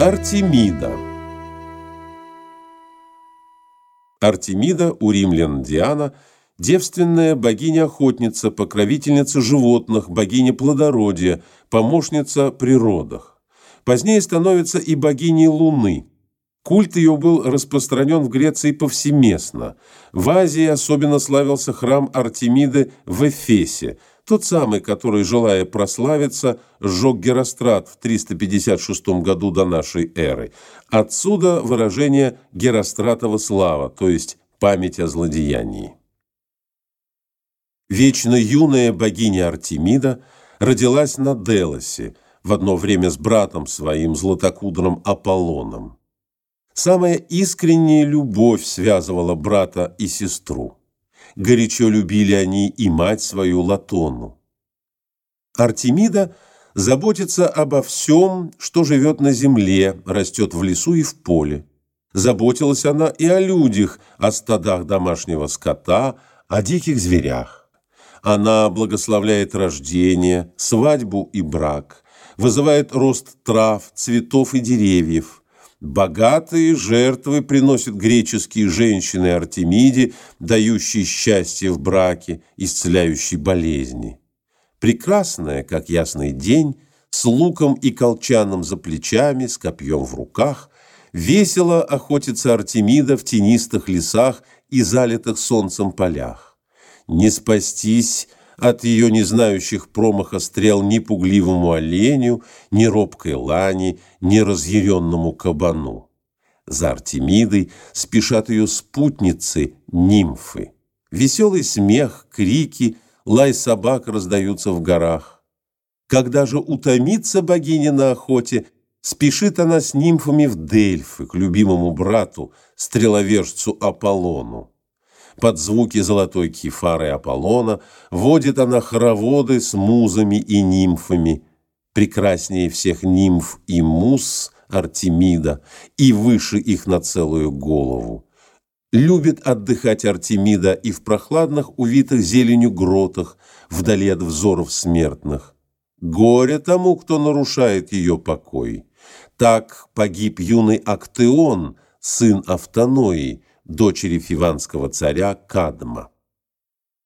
Артемида. Артемида, у римлян Диана, девственная богиня-охотница, покровительница животных, богиня плодородия, помощница при родах. Позднее становится и богиней Луны. Культ ее был распространен в Греции повсеместно. В Азии особенно славился храм Артемиды в Эфесе, тот самый, который, желая прославиться, сжег Герострат в 356 году до нашей эры. Отсюда выражение «Геростратова слава», то есть память о злодеянии. Вечно юная богиня Артемида родилась на Делосе, в одно время с братом своим, златокудрым Аполлоном. Самая искренняя любовь связывала брата и сестру. Горячо любили они и мать свою Латону. Артемида заботится обо всем, что живет на земле, растет в лесу и в поле. Заботилась она и о людях, о стадах домашнего скота, о диких зверях. Она благословляет рождение, свадьбу и брак, вызывает рост трав, цветов и деревьев. Богатые жертвы приносят греческие женщины Артемиде, дающие счастье в браке, исцеляющие болезни. Прекрасная, как ясный день, с луком и колчаном за плечами, с копьем в руках, весело охотится Артемида в тенистых лесах и залитых солнцем полях. Не спастись от ее не знающих промаха стрел ни пугливому оленю, ни робкой лани, ни разъяренному кабану. За Артемидой спешат ее спутницы, нимфы. Веселый смех, крики, лай собак раздаются в горах. Когда же утомится богиня на охоте, спешит она с нимфами в Дельфы к любимому брату, стреловержцу Аполлону. Под звуки золотой кефары Аполлона водит она хороводы с музами и нимфами. Прекраснее всех нимф и муз Артемида, и выше их на целую голову. Любит отдыхать Артемида и в прохладных, увитых зеленью гротах, вдали от взоров смертных. Горе тому, кто нарушает ее покой. Так погиб юный Актеон, сын Автонои, дочери фиванского царя Кадма.